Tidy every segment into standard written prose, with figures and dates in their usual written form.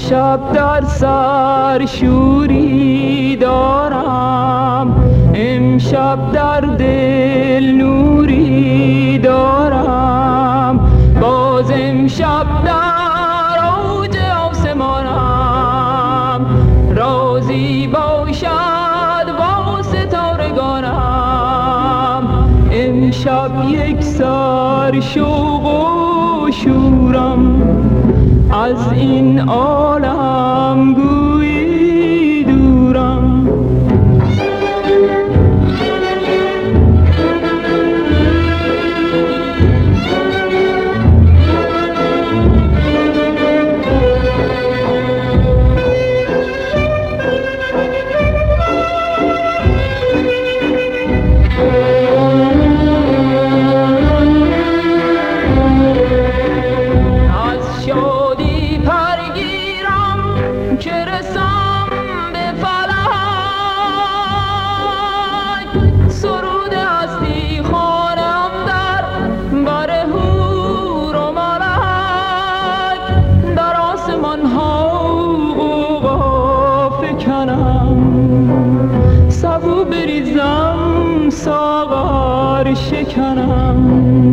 امشب در سر شوری دارم، امشب در دل نوری دارم، باز امشب در اوج آسمانم، رازی باشد با ستارگانم. امشب یک سر شوق و شورم، از این عالم گویی دورم. سبو بریزم ساغر شکنم.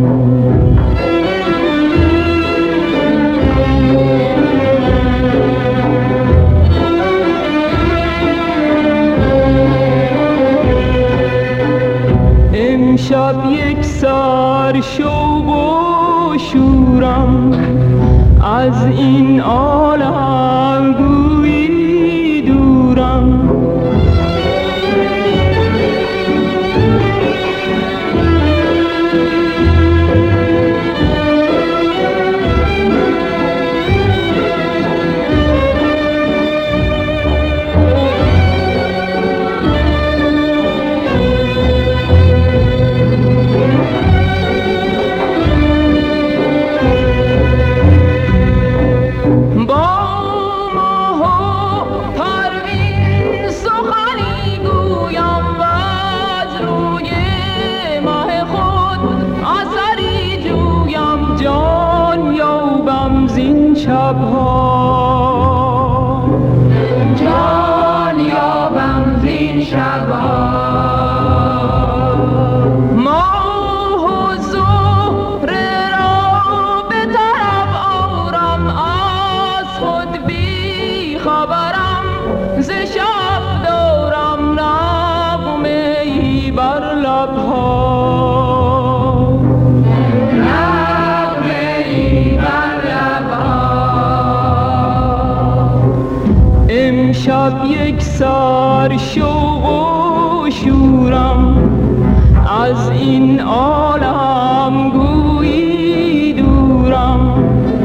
امشب یک سر شوق و شورم، از این عالم گویی دورم. جان یابم زین شبها، ماه و زهره را به طرف آرم، از خود بی خبرم، ز شب دارم نغمه ای بر لبها. امشب یک سر شوق و شورم، از این عالم گویی دورم.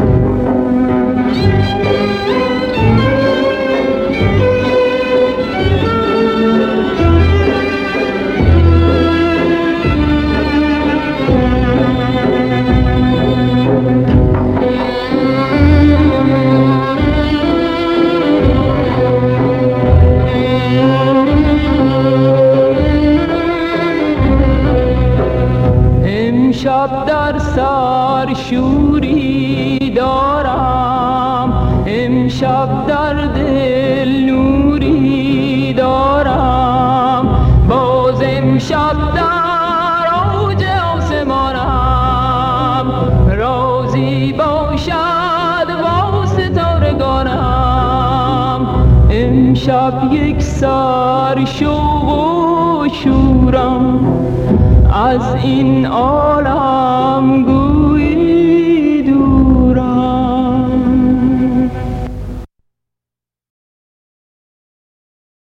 امشب در سر شوری دارم، امشب در دل نوری دارم، باز امشب در اوج آسمانم، رازی باشد با ستارگانم. امشب یک سر شوق و شورم، از این عالم